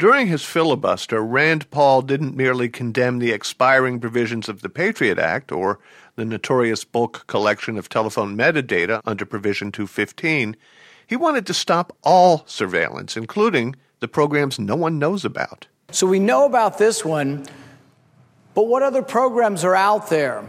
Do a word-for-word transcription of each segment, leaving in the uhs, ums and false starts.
During his filibuster, Rand Paul didn't merely condemn the expiring provisions of the Patriot Act or the notorious bulk collection of telephone metadata under Provision two fifteen. He wanted to stop all surveillance, including the programs no one knows about. So we know about this one, but what other programs are out there?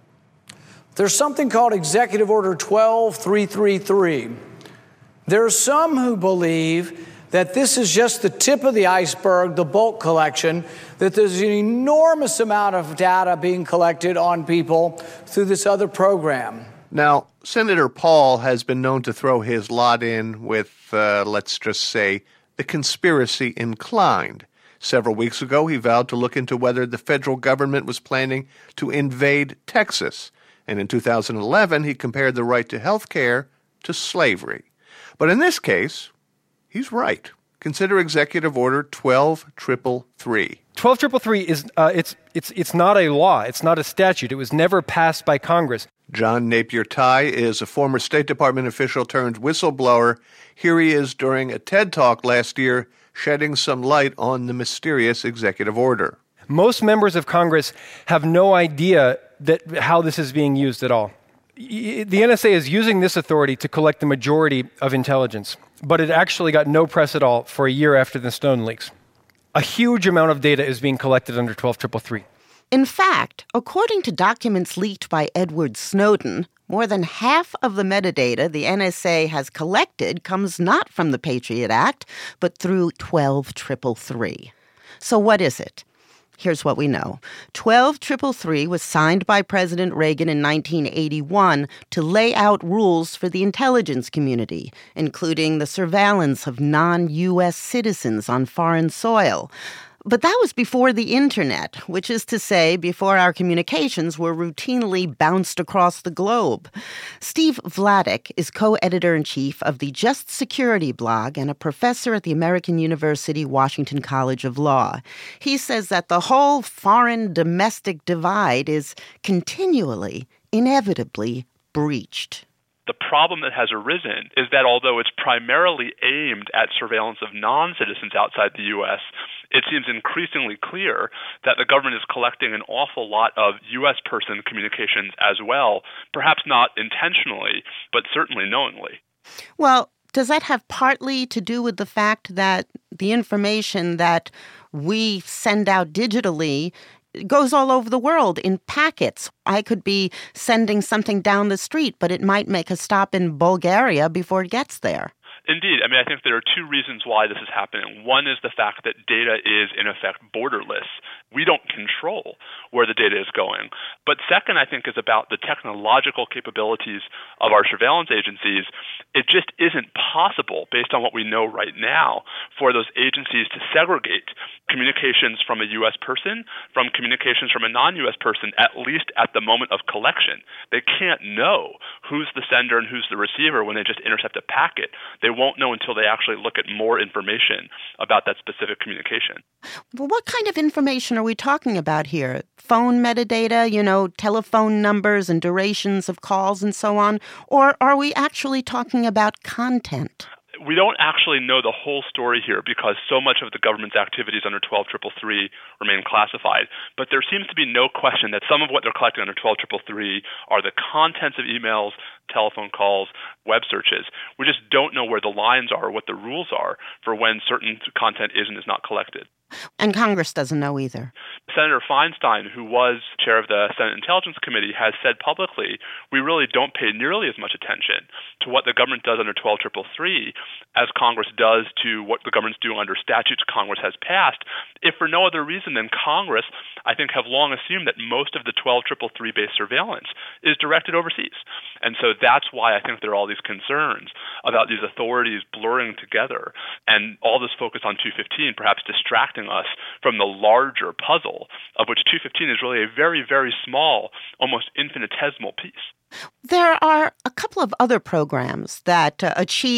There's something called Executive Order twelve three thirty-three. There are some who believe that this is just the tip of the iceberg, the bulk collection, that there's an enormous amount of data being collected on people through this other program. Now, Senator Paul has been known to throw his lot in with, uh, let's just say, the conspiracy inclined. Several weeks ago, he vowed to look into whether the federal government was planning to invade Texas. And in two thousand eleven, he compared the right to health care to slavery. But in this case, he's right. Consider Executive Order twelve thirty-three. twelve thirty-three is uh, it's it's it's not a law. It's not a statute. It was never passed by Congress. John Napier-Tye is a former State Department official turned whistleblower. Here he is during a TED Talk last year, shedding some light on the mysterious executive order. Most members of Congress have no idea that how this is being used at all. The N S A is using this authority to collect the majority of intelligence, but it actually got no press at all for a year after the Snowden leaks. A huge amount of data is being collected under twelve thirty-three. In fact, according to documents leaked by Edward Snowden, more than half of the metadata the N S A has collected comes not from the Patriot Act, but through twelve thirty-three. So what is it? Here's what we know. twelve thirty-three was signed by President Reagan in nineteen eighty-one to lay out rules for the intelligence community, including the surveillance of non-U S citizens on foreign soil. But that was before the internet, which is to say, before our communications were routinely bounced across the globe. Steve Vladeck is co-editor-in-chief of the Just Security blog and a professor at the American University Washington College of Law. He says that the whole foreign-domestic divide is continually, inevitably breached. The problem that has arisen is that although it's primarily aimed at surveillance of non-citizens outside the U S, it seems increasingly clear that the government is collecting an awful lot of U S person communications as well, perhaps not intentionally, but certainly knowingly. Well, does that have partly to do with the fact that the information that we send out digitally goes all over the world in packets? I could be sending something down the street, but it might make a stop in Bulgaria before it gets there. Indeed. I mean, I think there are two reasons why this is happening. One is the fact that data is, in effect, borderless. We don't control where the data is going. But second, I think, is about the technological capabilities of our surveillance agencies. It just isn't possible, based on what we know right now, for those agencies to segregate communications from a U S person from communications from a non-U S person, at least at the moment of collection. They can't know who's the sender and who's the receiver when they just intercept a packet. They won't know until they actually look at more information about that specific communication. Well, what kind of information are we talking about here? Phone metadata, you know, telephone numbers and durations of calls and so on? Or are we actually talking about content? We don't actually know the whole story here because so much of the government's activities under twelve thirty-three remain classified. But there seems to be no question that some of what they're collecting under twelve thirty-three are the contents of emails, telephone calls, web searches. We just don't know where the lines are or what the rules are for when certain content is and is not collected. And Congress doesn't know either. Senator Feinstein, who was chair of the Senate Intelligence Committee, has said publicly, we really don't pay nearly as much attention to what the government does under twelve thirty-three as Congress does to what the government's doing under statutes Congress has passed, if for no other reason than Congress, I think, have long assumed that most of the twelve thirty-three-based surveillance is directed overseas. And so that's why I think there are all these concerns about these authorities blurring together and all this focus on two fifteen perhaps distracting us from the larger puzzle, of which two fifteen is really a very, very small, almost infinitesimal piece. There are a couple of other programs that uh, achieved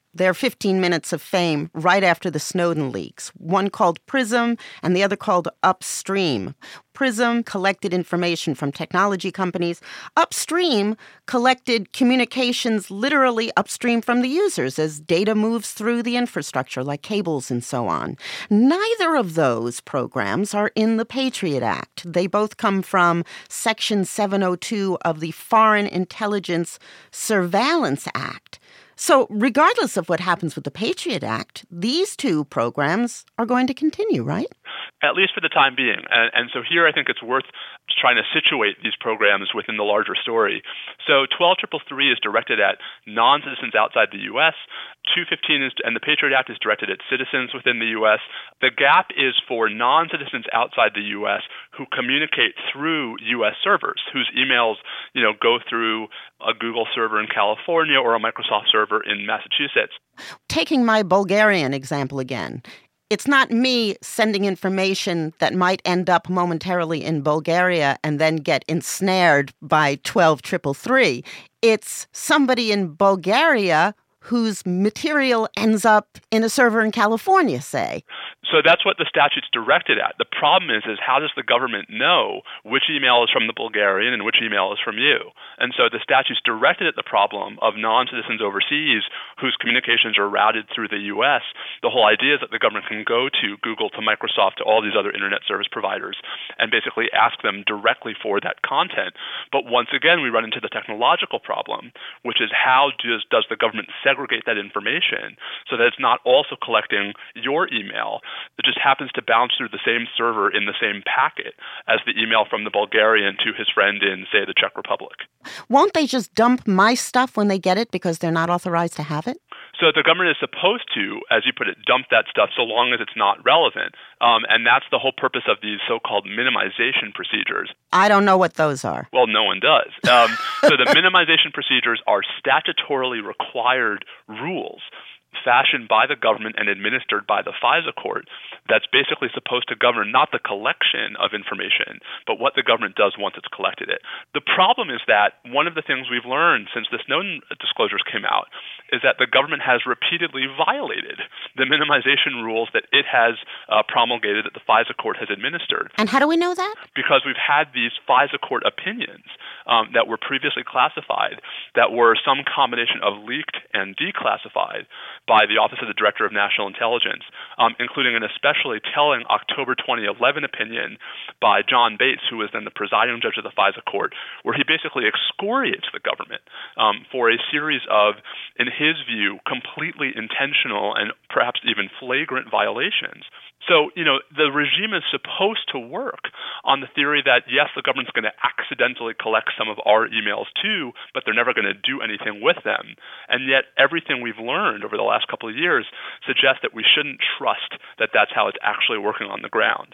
their fifteen minutes of fame right after the Snowden leaks, one called PRISM and the other called Upstream. PRISM collected information from technology companies. Upstream collected communications literally upstream from the users as data moves through the infrastructure like cables and so on. Neither of those programs are in the Patriot Act. They both come from Section seven oh two of the Foreign Intelligence Surveillance Act. So regardless of what happens with the Patriot Act, these two programs are going to continue, right? At least for the time being. And, and so here I think it's worth trying to situate these programs within the larger story. So twelve thirty-three is directed at non-citizens outside the U S. two fifteen is, and the Patriot Act is directed at citizens within the U S. The gap is for non-citizens outside the U S who communicate through U S servers, whose emails, you know, go through a Google server in California or a Microsoft server in Massachusetts. Taking my Bulgarian example again, it's not me sending information that might end up momentarily in Bulgaria and then get ensnared by twelve thirty-three. It's somebody in Bulgaria whose material ends up in a server in California, say. So that's what the statute's directed at. The problem is, is how does the government know which email is from the Bulgarian and which email is from you? And so the statute's directed at the problem of non-citizens overseas whose communications are routed through the U S. The whole idea is that the government can go to Google, to Microsoft, to all these other internet service providers and basically ask them directly for that content. But once again, we run into the technological problem, which is how does, does the government segregate that information so that it's not also collecting your email that just happens to bounce through the same server in the same packet as the email from the Bulgarian to his friend in, say, the Czech Republic. Won't they just dump my stuff when they get it because they're not authorized to have it? So the government is supposed to, as you put it, dump that stuff so long as it's not relevant. Um, and that's the whole purpose of these so-called minimization procedures. I don't know what those are. Well, no one does. Um, so the minimization procedures are statutorily required rules fashioned by the government and administered by the FISA court that's basically supposed to govern not the collection of information, but what the government does once it's collected it. The problem is that one of the things we've learned since the Snowden disclosures came out is that the government has repeatedly violated the minimization rules that it has uh, promulgated, that the FISA court has administered. And how do we know that? Because we've had these FISA court opinions um, that were previously classified that were some combination of leaked and declassified by the Office of the Director of National Intelligence, um, including an especially telling October twenty eleven opinion by John Bates, who was then the presiding judge of the FISA court, where he basically excoriates the government um, for a series of, in his view, completely intentional and perhaps even flagrant violations. So, you know, the regime is supposed to work on the theory that, yes, the government's going to accidentally collect some of our emails too, but they're never going to do anything with them. And yet everything we've learned over the last couple of years suggests that we shouldn't trust that that's how it's actually working on the ground.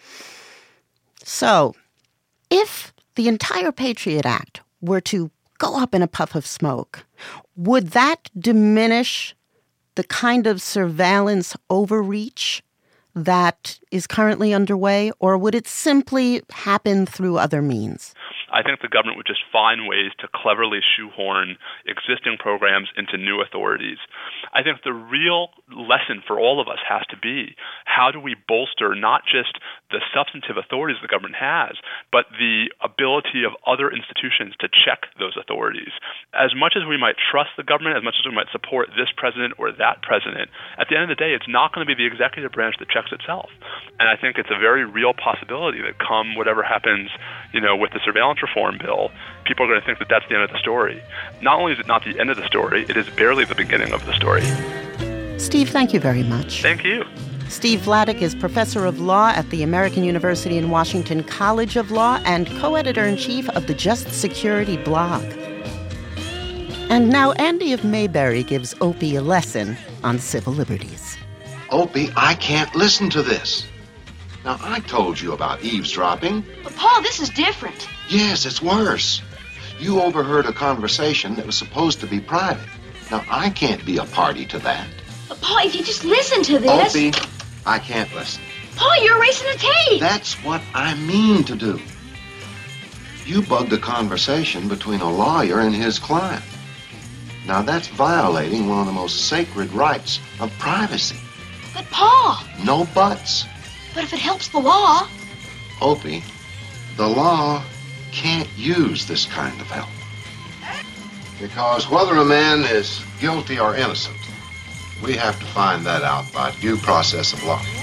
So, if the entire Patriot Act were to go up in a puff of smoke, would that diminish the kind of surveillance overreach that is currently underway, or would it simply happen through other means? I think the government would just find ways to cleverly shoehorn existing programs into new authorities. I think the real lesson for all of us has to be, how do we bolster not just the substantive authorities the government has, but the ability of other institutions to check those authorities? As much as we might trust the government, as much as we might support this president or that president, at the end of the day, it's not going to be the executive branch that checks itself. And I think it's a very real possibility that come whatever happens, you know, with the surveillance reform bill, people are going to think that that's the end of the story. Not only is it not the end of the story, it is barely the beginning of the story. Steve, thank you very much. Thank you. Steve Vladeck is professor of law at the American University in Washington College of Law and co-editor-in-chief of the Just Security blog. And now Andy of Mayberry gives Opie a lesson on civil liberties. Opie, I can't listen to this. Now, I told you about eavesdropping. But, Paul, this is different. Yes, it's worse. You overheard a conversation that was supposed to be private. Now, I can't be a party to that. But, Paul, if you just listen to this... Opie, I can't listen. Paul, you're erasing the tape. That's what I mean to do. You bugged a conversation between a lawyer and his client. Now, that's violating one of the most sacred rights of privacy. But, Pa! No buts. But if it helps the law... Opie, the law can't use this kind of help. Because whether a man is guilty or innocent, we have to find that out by due process of law.